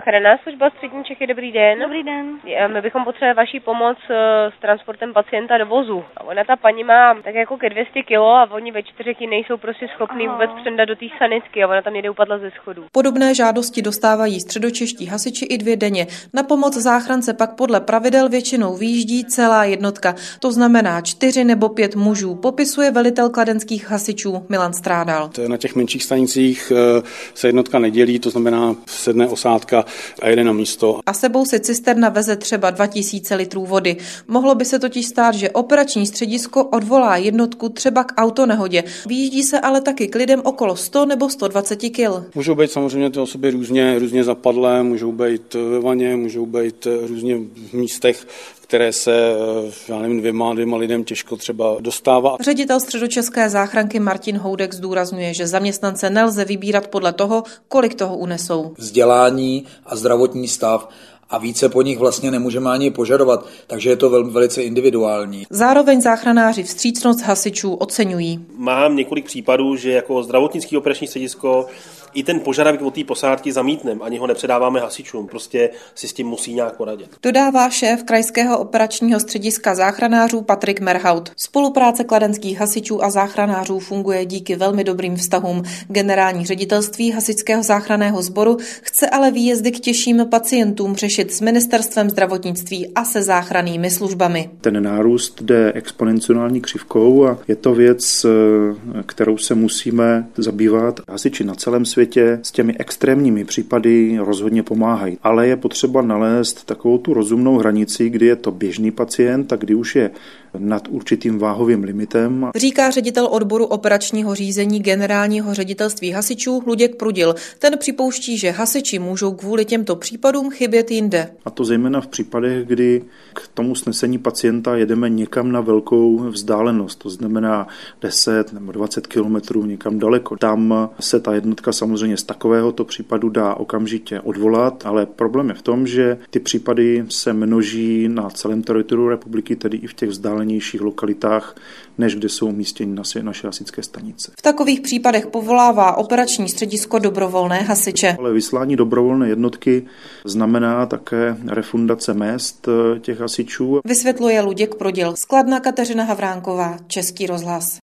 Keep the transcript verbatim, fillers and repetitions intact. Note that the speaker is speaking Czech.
Chráněná služba Střední Čechy, dobrý den. Dobrý den. My bychom potřebovali vaši pomoc s transportem pacienta do vozu. Ona ta paní má tak jako ke dvě stě kilo a oni ve čtyřech ji nejsou prostě schopní vůbec přendat do té sanitky a ona tam někde upadla ze schodů. Podobné žádosti dostávají středočeští hasiči i dvě denně. Na pomoc záchrance pak podle pravidel většinou vyjíždí celá jednotka. To znamená čtyři nebo pět mužů, popisuje velitel kladenských hasičů Milan Strádal. Na těch menších stanicích se jednotka nedělí, to znamená sedne osádka a jede na místo. A sebou si cisterna veze třeba dva tisíce litrů vody. Mohlo by se totiž stát, že operační středisko odvolá jednotku třeba k autonehodě. Vyjíždí se ale taky k lidem okolo sto nebo sto dvacet kil. Můžou být samozřejmě ty osoby různě, různě zapadlé, můžou být ve vaně, můžou být různě v místech, které se, já nevím, dvěma, dvěma lidem těžko třeba dostává. Ředitel středočeské záchranky Martin Houdek zdůrazňuje, že zaměstnance nelze vybírat podle toho, kolik toho unesou. Vzdělání a zdravotní stav a více po nich vlastně nemůžeme ani požadovat, takže je to velmi velice individuální. Zároveň záchranáři vstřícnost hasičů oceňují. Mám několik případů, že jako zdravotnický operační středisko i ten požadavek od té posádky zamítneme, ani ho nepředáváme hasičům, prostě si s tím musí nějak poradit. Dodává šéf krajského operačního střediska záchranářů Patrik Merhaut. Spolupráce kladenských hasičů a záchranářů funguje díky velmi dobrým vztahům. Generální ředitelství hasičského záchranného sboru chce ale výjezdy k těžším pacientům řešit s ministerstvem zdravotnictví a se záchrannými službami. Ten nárůst jde exponenciální křivkou a je to věc, kterou se musíme zabývat. Hasiči na celém světě s těmi extrémními případy rozhodně pomáhají. Ale je potřeba nalézt takovou tu rozumnou hranici, kdy je to běžný pacient a kdy už je nad určitým váhovým limitem. Říká ředitel odboru operačního řízení generálního ředitelství hasičů Luděk Prudil. Ten připouští, že hasiči můžou kvůli těmto případům chybět jinde. A to zejména v případech, kdy k tomu snesení pacienta jedeme někam na velkou vzdálenost. To znamená deset nebo dvacet kilometrů někam daleko. Tam se ta jednotka samozřejmě z takovéhoto případu dá okamžitě odvolat, ale problém je v tom, že ty případy se množí na celém teritoriu republiky, tedy i v těch vzdálenějších lokalitách, než kde jsou umístěny naše hasičské stanice. V takových případech povolává operační středisko dobrovolné hasiče. Ale vyslání dobrovolné jednotky znamená také refundace mezd těch hasičů. Vysvětluje Luděk Prudil. Z Kladna Kateřina Havránková, Český rozhlas.